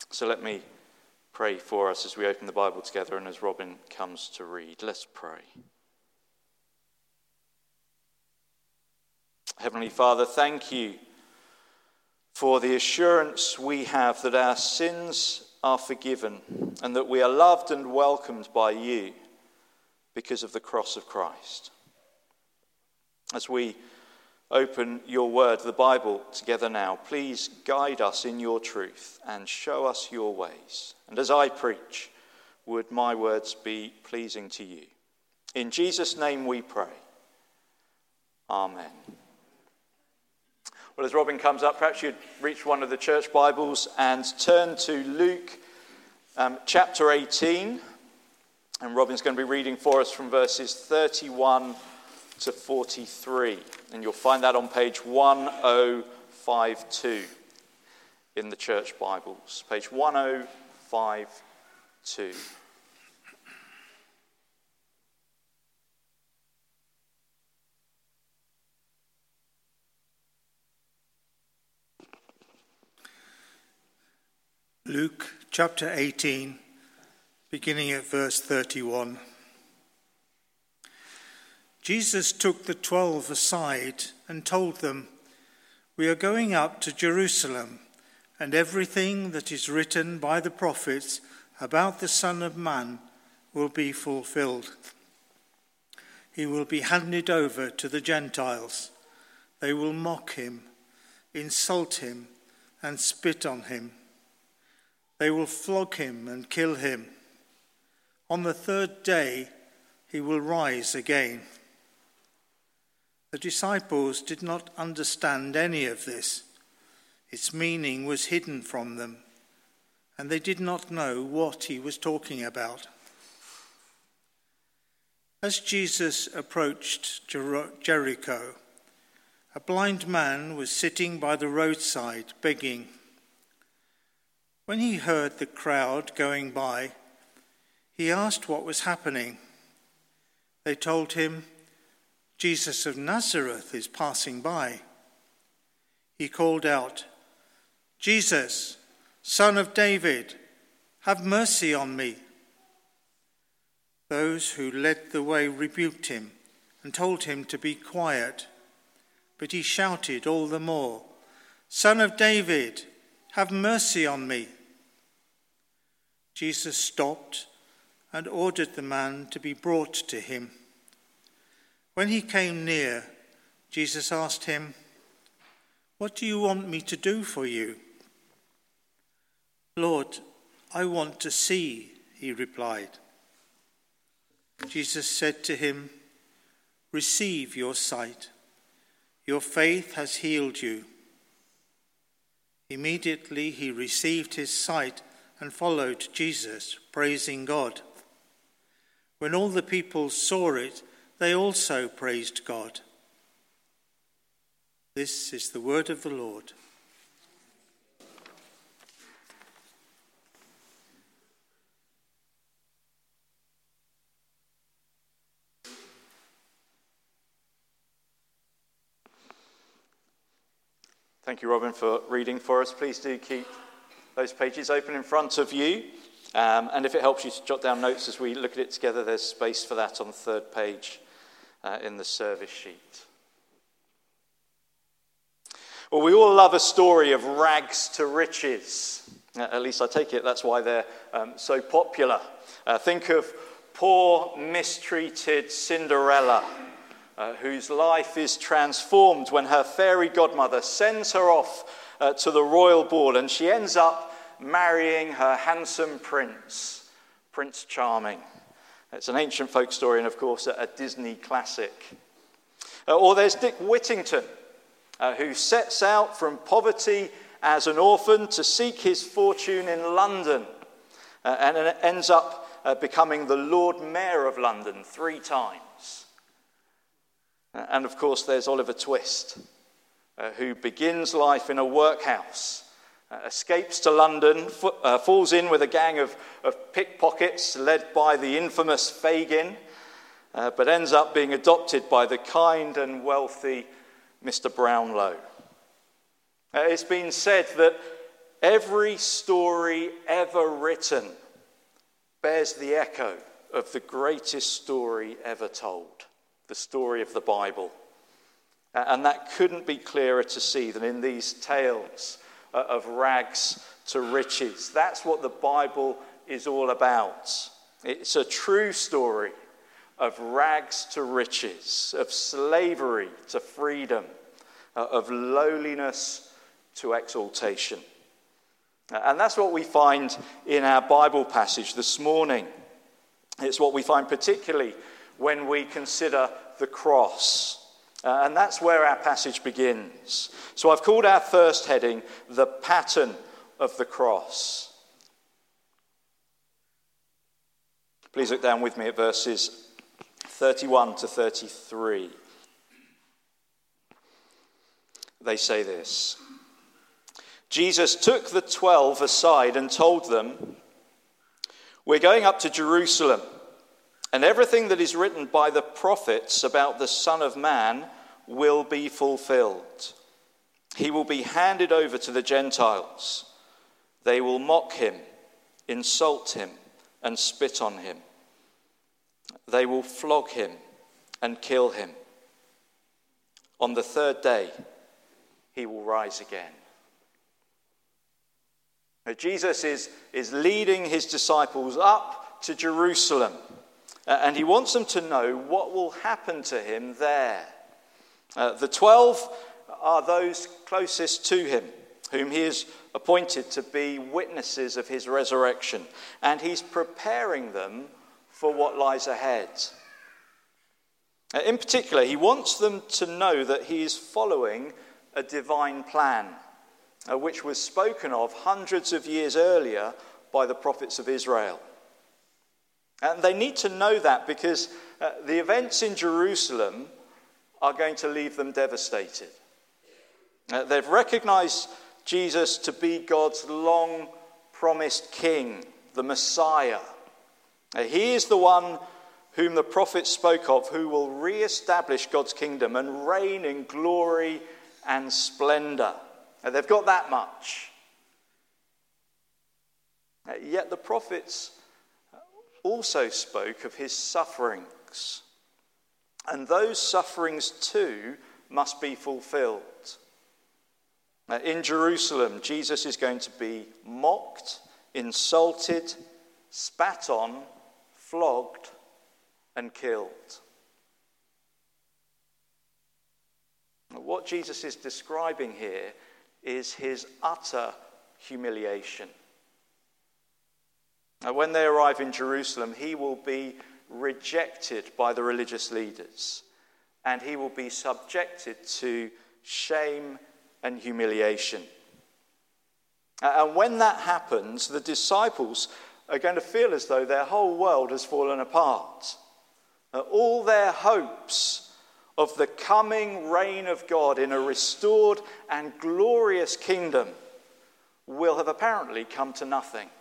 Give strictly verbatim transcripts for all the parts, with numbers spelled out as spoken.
So let me pray for us as we open the Bible together and as Robin comes to read. Let's pray. Heavenly Father, thank you for the assurance we have that our sins are forgiven and that we are loved and welcomed by you because of the cross of Christ. As we open your word, the Bible, together now, please guide us in your truth and show us your ways. And as I preach, would my words be pleasing to you. In Jesus' name we pray. Amen. Well, as Robin comes up, perhaps you'd reach one of the church Bibles and turn to Luke um, chapter eighteen. And Robin's going to be reading for us from verses thirty-one to forty-three. And you'll find that on page one oh five two in the church Bibles. Page one oh five two. Luke chapter eighteen, beginning at verse thirty-one. Jesus took the twelve aside and told them, "We are going up to Jerusalem, and everything that is written by the prophets about the Son of Man will be fulfilled. He will be handed over to the Gentiles. They will mock him, insult him, and spit on him. They will flog him and kill him. On the third day, he will rise again." The disciples did not understand any of this. Its meaning was hidden from them, and they did not know what he was talking about. As Jesus approached Jer- Jericho, a blind man was sitting by the roadside begging. When he heard the crowd going by, he asked what was happening. They told him, "Jesus of Nazareth is passing by." He called out, "Jesus, Son of David, have mercy on me." Those who led the way rebuked him and told him to be quiet. But he shouted all the more, "Son of David, have mercy on me." Jesus stopped and ordered the man to be brought to him. When he came near, Jesus asked him, "What do you want me to do for you?" "Lord, I want to see," he replied. Jesus said to him, "Receive your sight. Your faith has healed you." Immediately he received his sight and followed Jesus, praising God. When all the people saw it, they also praised God. This is the word of the Lord. Thank you, Robin, for reading for us. Please do keep those pages open in front of you. Um, and if it helps you to jot down notes as we look at it together, there's space for that on the third page uh, in the service sheet. Well, we all love a story of rags to riches. Uh, at least I take it that's why they're um, so popular. Uh, think of poor, mistreated Cinderella, uh, whose life is transformed when her fairy godmother sends her off uh, to the royal ball, and she ends up marrying her handsome prince, Prince Charming. It's an ancient folk story and, of course, a Disney classic. Uh, or there's Dick Whittington, uh, who sets out from poverty as an orphan to seek his fortune in London, uh, and ends up uh, becoming the Lord Mayor of London three times. Uh, and, of course, there's Oliver Twist, uh, who begins life in a workhouse, Uh, escapes to London, f- uh, falls in with a gang of, of pickpockets led by the infamous Fagin, uh, but ends up being adopted by the kind and wealthy Mister Brownlow. Uh, it's been said that every story ever written bears the echo of the greatest story ever told, the story of the Bible. And that couldn't be clearer to see than in these tales of rags to riches. That's what the Bible is all about. It's a true story of rags to riches, of slavery to freedom, of lowliness to exaltation. And that's what we find in our Bible passage this morning. It's what we find particularly when we consider the cross. Uh, and that's where our passage begins. So I've called our first heading, The Pattern of the Cross. Please look down with me at verses thirty-one to thirty-three. They say this: Jesus took the twelve aside and told them, "We're going up to Jerusalem, and everything that is written by the prophets about the Son of Man will be fulfilled. He will be handed over to the Gentiles. They will mock him, insult him, and spit on him. They will flog him and kill him. On the third day, he will rise again." Now, Jesus is, is leading his disciples up to Jerusalem. And he wants them to know what will happen to him there. Uh, the twelve are those closest to him, whom he has appointed to be witnesses of his resurrection. And he's preparing them for what lies ahead. Uh, in particular, he wants them to know that he is following a divine plan, uh, which was spoken of hundreds of years earlier by the prophets of Israel. And they need to know that because uh, the events in Jerusalem are going to leave them devastated. Uh, they've recognized Jesus to be God's long-promised king, the Messiah. Uh, he is the one whom the prophets spoke of, who will re-establish God's kingdom and reign in glory and splendor. Uh, they've got that much. Uh, yet the prophets also spoke of his sufferings. And those sufferings too must be fulfilled. In Jerusalem, Jesus is going to be mocked, insulted, spat on, flogged, and killed. What Jesus is describing here is his utter humiliation. Now, when they arrive in Jerusalem, he will be rejected by the religious leaders, and he will be subjected to shame and humiliation. And when that happens, the disciples are going to feel as though their whole world has fallen apart. All their hopes of the coming reign of God in a restored and glorious kingdom will have apparently come to nothing.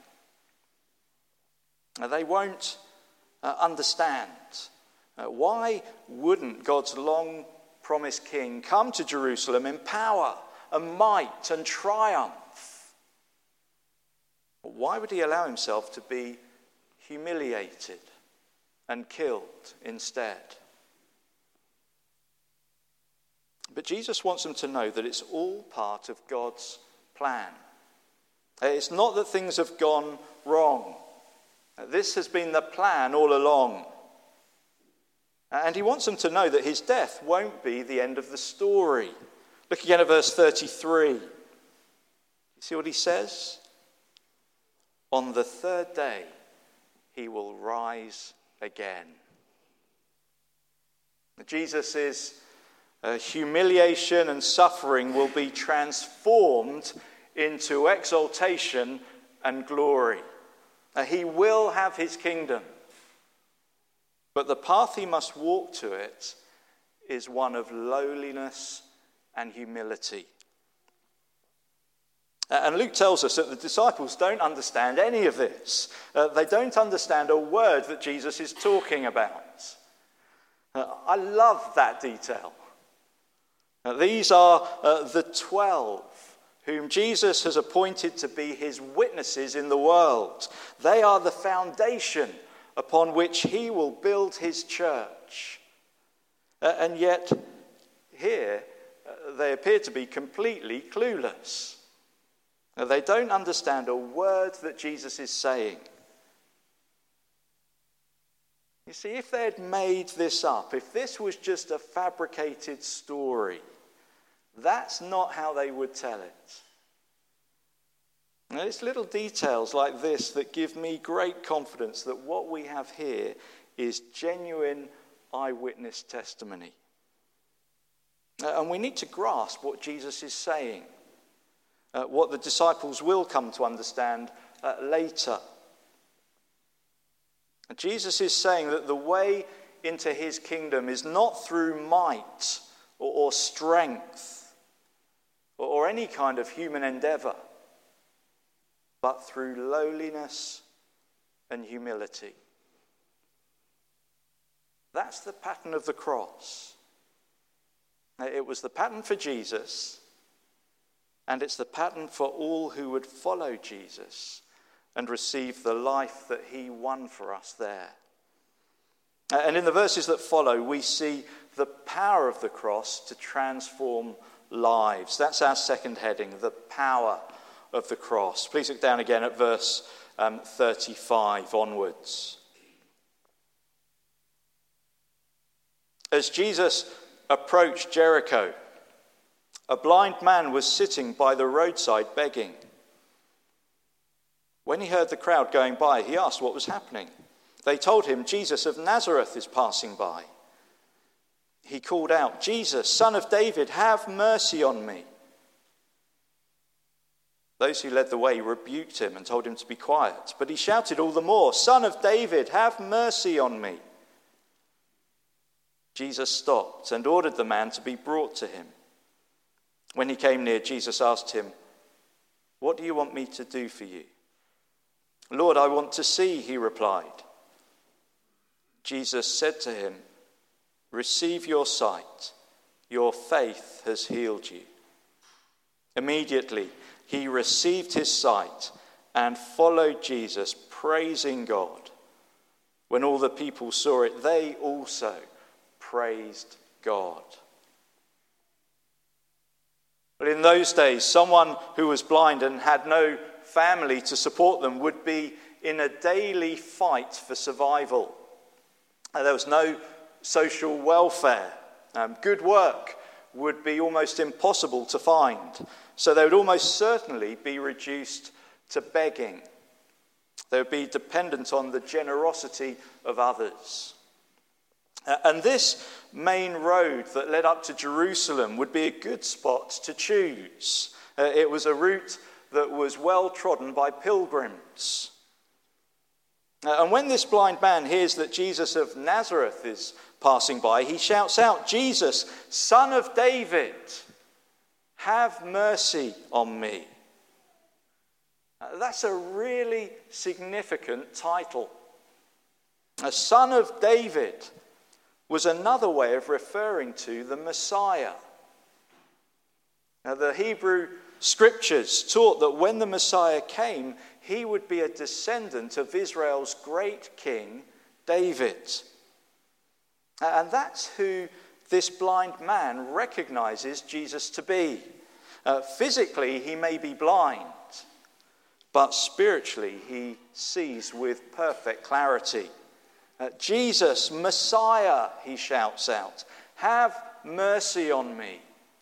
They won't uh, understand. Uh, why wouldn't God's long-promised king come to Jerusalem in power and might and triumph? Why would he allow himself to be humiliated and killed instead? But Jesus wants them to know that it's all part of God's plan. It's not that things have gone wrong. This has been the plan all along. And he wants them to know that his death won't be the end of the story. Look again at verse thirty-three. You see what he says? On the third day, he will rise again. Jesus' uh, humiliation and suffering will be transformed into exaltation and glory. Uh, he will have his kingdom. But the path he must walk to it is one of lowliness and humility. Uh, and Luke tells us that the disciples don't understand any of this. Uh, they don't understand a word that Jesus is talking about. Uh, I love that detail. Uh, these are uh, the twelve whom Jesus has appointed to be his witnesses in the world. They are the foundation upon which he will build his church. Uh, and yet, here, uh, they appear to be completely clueless. Uh, they don't understand a word that Jesus is saying. You see, if they had made this up, if this was just a fabricated story, that's not how they would tell it. And it's little details like this that give me great confidence that what we have here is genuine eyewitness testimony. And we need to grasp what Jesus is saying, uh, what the disciples will come to understand uh, later. Jesus is saying that the way into his kingdom is not through might or, or strength or, or any kind of human endeavor, but through lowliness and humility. That's the pattern of the cross. It was the pattern for Jesus, and it's the pattern for all who would follow Jesus and receive the life that he won for us there. And in the verses that follow, we see the power of the cross to transform lives. That's our second heading, the power of the cross. Please look down again at verse um, thirty-five onwards. As Jesus approached Jericho, a blind man was sitting by the roadside begging. When he heard the crowd going by, he asked what was happening. They told him, Jesus of Nazareth is passing by. He called out, Jesus, Son of David, have mercy on me. Those who led the way rebuked him and told him to be quiet, but he shouted all the more, Son of David, have mercy on me. Jesus stopped and ordered the man to be brought to him. When he came near, Jesus asked him, what do you want me to do for you? Lord, I want to see, he replied. Jesus said to him, receive your sight. Your faith has healed you. Immediately, he received his sight and followed Jesus, praising God. When all the people saw it, they also praised God. But in those days, someone who was blind and had no family to support them would be in a daily fight for survival. Uh, there was no social welfare. Um, good work would be almost impossible to find. So they would almost certainly be reduced to begging. They would be dependent on the generosity of others. Uh, and this main road that led up to Jerusalem would be a good spot to choose. Uh, it was a route that was well trodden by pilgrims. Uh, and when this blind man hears that Jesus of Nazareth is passing by, he shouts out, Jesus, Son of David, have mercy on me. Uh, that's a really significant title. A Son of David was another way of referring to the Messiah. Now, the Hebrew Scriptures taught that when the Messiah came, he would be a descendant of Israel's great king, David. And that's who this blind man recognizes Jesus to be. Uh, physically, he may be blind, but spiritually, he sees with perfect clarity. Uh, Jesus, Messiah, he shouts out, have mercy on me.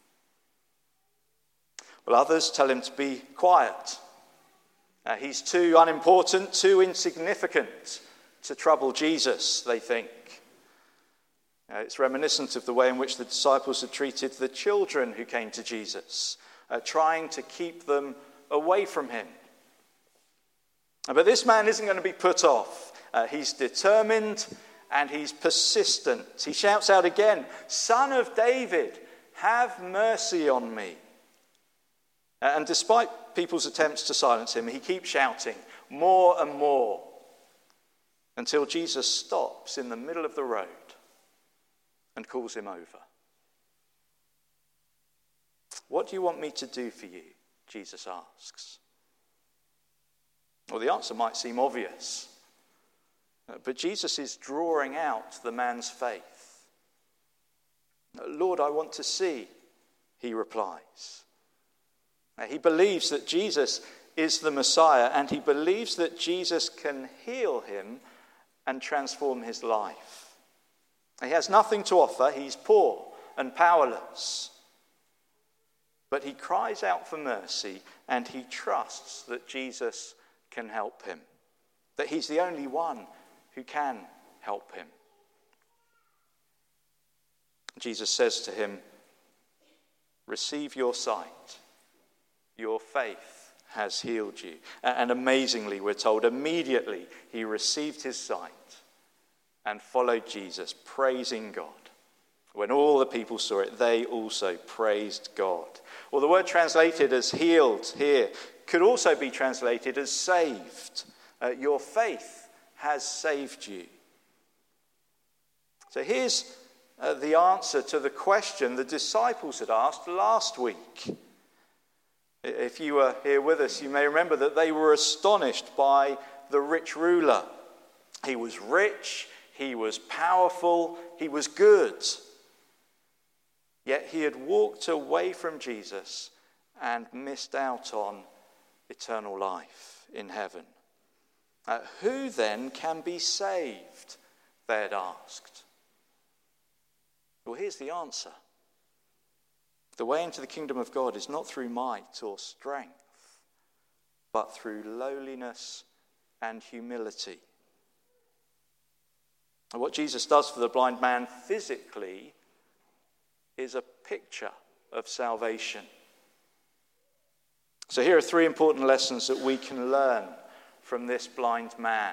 Well, others tell him to be quiet. Uh, he's too unimportant, too insignificant to trouble Jesus, they think. Uh, it's reminiscent of the way in which the disciples had treated the children who came to Jesus, uh, trying to keep them away from him. Uh, but this man isn't going to be put off. Uh, he's determined and he's persistent. He shouts out again, Son of David, have mercy on me. And despite people's attempts to silence him, he keeps shouting more and more until Jesus stops in the middle of the road and calls him over. What do you want me to do for you? Jesus asks. Well, the answer might seem obvious, but Jesus is drawing out the man's faith. Lord, I want to see, he replies. He believes that Jesus is the Messiah, and he believes that Jesus can heal him and transform his life. He has nothing to offer, he's poor and powerless. But he cries out for mercy, and he trusts that Jesus can help him, that he's the only one who can help him. Jesus says to him, "Receive your sight. Your faith has healed you." And amazingly, we're told, immediately he received his sight and followed Jesus, praising God. When all the people saw it, they also praised God. Well, the word translated as healed here could also be translated as saved. Uh, your faith has saved you. So here's uh, the answer to the question the disciples had asked last week. If you were here with us, you may remember that they were astonished by the rich ruler. He was rich, he was powerful, he was good. Yet he had walked away from Jesus and missed out on eternal life in heaven. Uh, who then can be saved? They had asked. Well, here's the answer. The way into the kingdom of God is not through might or strength, but through lowliness and humility. And what Jesus does for the blind man physically is a picture of salvation. So here are three important lessons that we can learn from this blind man.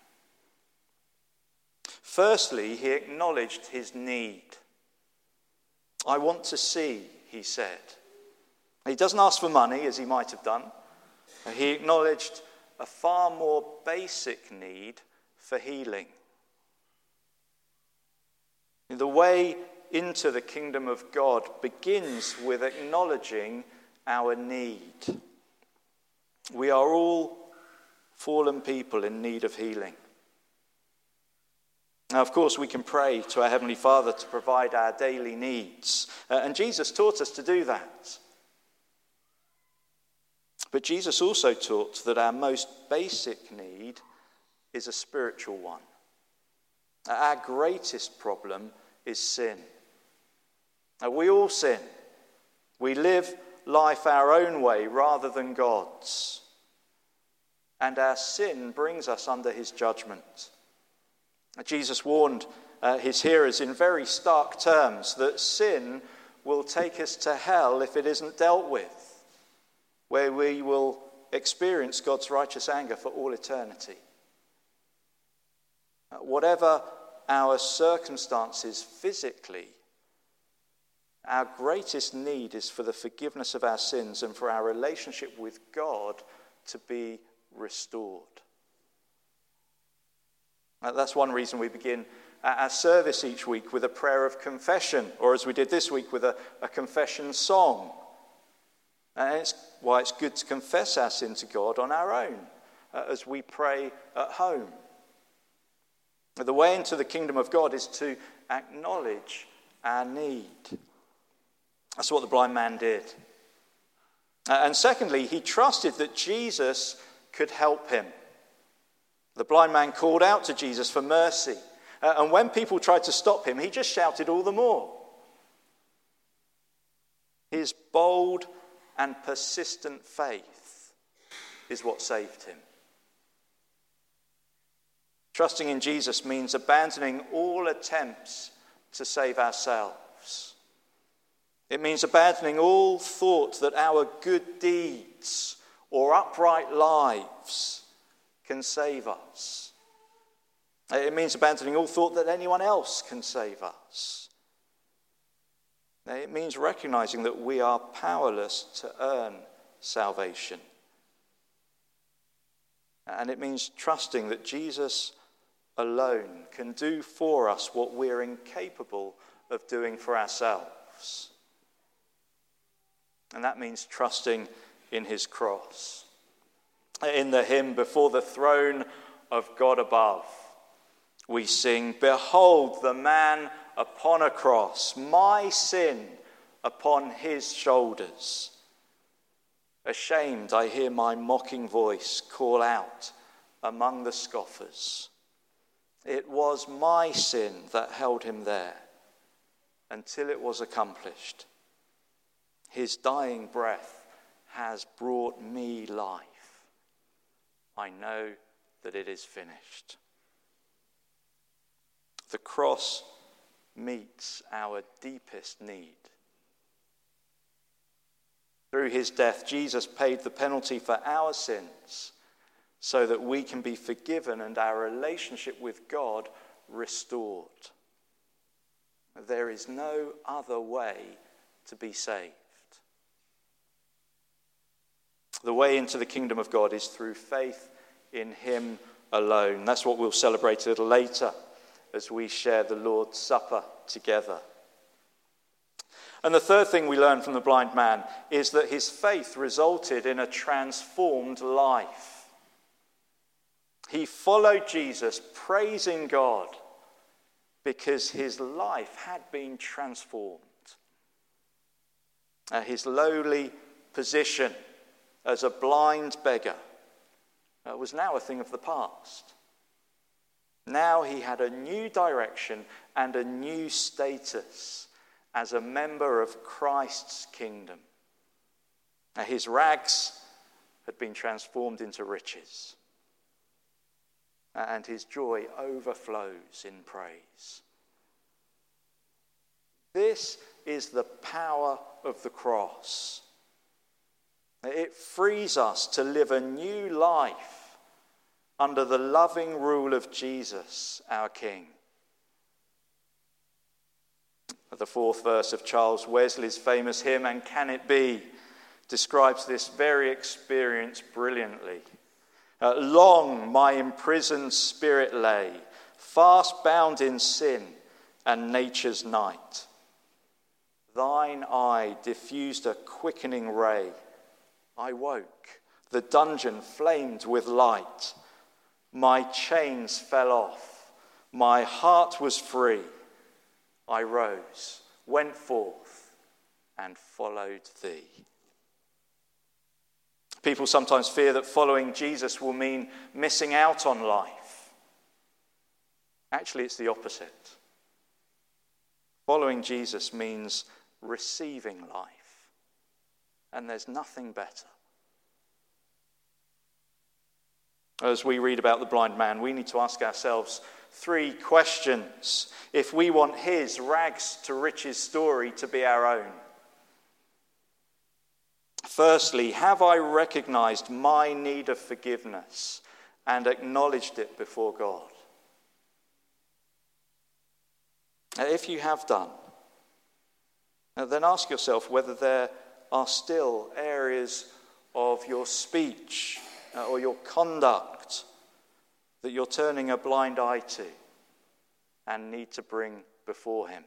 Firstly, he acknowledged his need. "I want to see," he said. He doesn't ask for money, as he might have done. He acknowledged a far more basic need for healing. The way into the kingdom of God begins with acknowledging our need. We are all fallen people in need of healing. Now, of course, we can pray to our Heavenly Father to provide our daily needs, uh, and Jesus taught us to do that. But Jesus also taught that our most basic need is a spiritual one. Our greatest problem is sin. Now, we all sin. We live life our own way rather than God's. And our sin brings us under his judgment. Jesus warned uh, his hearers in very stark terms that sin will take us to hell if it isn't dealt with, where we will experience God's righteous anger for all eternity. Uh, whatever our circumstances physically, our greatest need is for the forgiveness of our sins and for our relationship with God to be restored. Now, that's one reason we begin our service each week with a prayer of confession, or as we did this week, with a, a confession song. And it's why it's good to confess our sin to God on our own uh, as we pray at home. The way into the kingdom of God is to acknowledge our need. That's what the blind man did. Uh, and secondly, he trusted that Jesus could help him. The blind man called out to Jesus for mercy. Uh, and when people tried to stop him, he just shouted all the more. His bold and persistent faith is what saved him. Trusting in Jesus means abandoning all attempts to save ourselves. It means abandoning all thought that our good deeds or upright lives can save us. It means abandoning all thought that anyone else can save us. It means recognizing that we are powerless to earn salvation. And it means trusting that Jesus alone can do for us what we're incapable of doing for ourselves. And that means trusting in his cross. In the hymn, Before the Throne of God Above, we sing, behold the man upon a cross, my sin upon his shoulders. Ashamed, I hear my mocking voice call out among the scoffers. It was my sin that held him there until it was accomplished. His dying breath has brought me life. I know that it is finished. The cross meets our deepest need. Through his death, Jesus paid the penalty for our sins so that we can be forgiven and our relationship with God restored. There is no other way to be saved. The way into the kingdom of God is through faith in him alone. That's what we'll celebrate a little later as we share the Lord's Supper together. And the third thing we learn from the blind man is that his faith resulted in a transformed life. He followed Jesus, praising God, because his life had been transformed. Uh, his lowly position as a blind beggar uh, was now a thing of the past. Now he had a new direction and a new status as a member of Christ's kingdom. Now, his rags had been transformed into riches, and his joy overflows in praise. This is the power of the cross. It frees us to live a new life under the loving rule of Jesus, our King. The fourth verse of Charles Wesley's famous hymn, And Can It Be?, describes this very experience brilliantly. Uh, Long my imprisoned spirit lay, fast bound in sin and nature's night. Thine eye diffused a quickening ray. I woke, the dungeon flamed with light. My chains fell off, my heart was free. I rose, went forth, and followed thee. People sometimes fear that following Jesus will mean missing out on life. Actually, it's the opposite. Following Jesus means receiving life, and there's nothing better. As we read about the blind man, we need to ask ourselves three questions if we want his rags to riches story to be our own. Firstly, have I recognized my need of forgiveness and acknowledged it before God? If you have done, then ask yourself whether there are still areas of your speech or your conduct that you're turning a blind eye to and need to bring before him.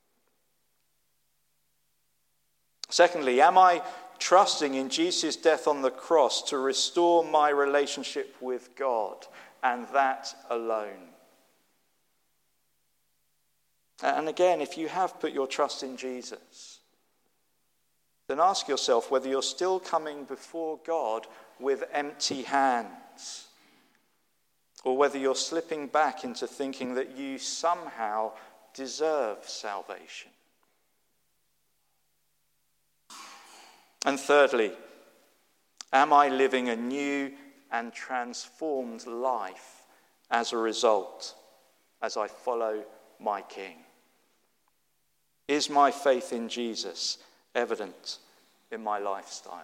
Secondly, am I trusting in Jesus' death on the cross to restore my relationship with God, and that alone? And again, if you have put your trust in Jesus, then ask yourself whether you're still coming before God with empty hands, or whether you're slipping back into thinking that you somehow deserve salvation. And thirdly, am I living a new and transformed life as a result, as I follow my King? Is my faith in Jesus evident in my lifestyle?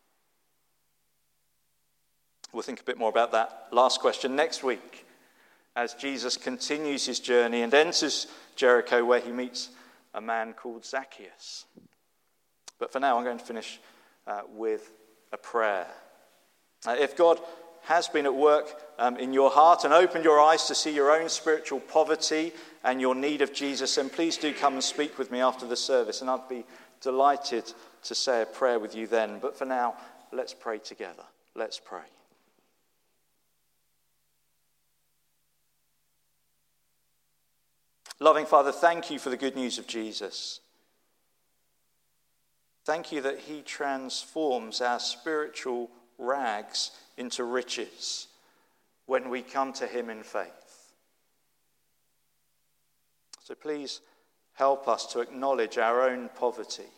We'll think a bit more about that last question next week as Jesus continues his journey and enters Jericho, where he meets a man called Zacchaeus. But for now, I'm going to finish uh, with a prayer. Uh, if God has been at work um, in your heart and opened your eyes to see your own spiritual poverty and your need of Jesus, then please do come and speak with me after the service, and I'd be delighted to say a prayer with you then. But for now, let's pray together. Let's pray. Loving Father, thank you for the good news of Jesus. Thank you that he transforms our spiritual rags into riches when we come to him in faith. So please help us to acknowledge our own poverty.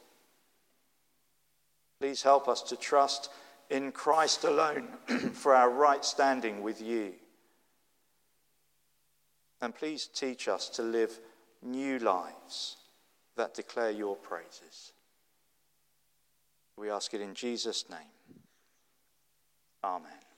Please help us to trust in Christ alone for our right standing with you. And please teach us to live new lives that declare your praises. We ask it in Jesus' name. Amen.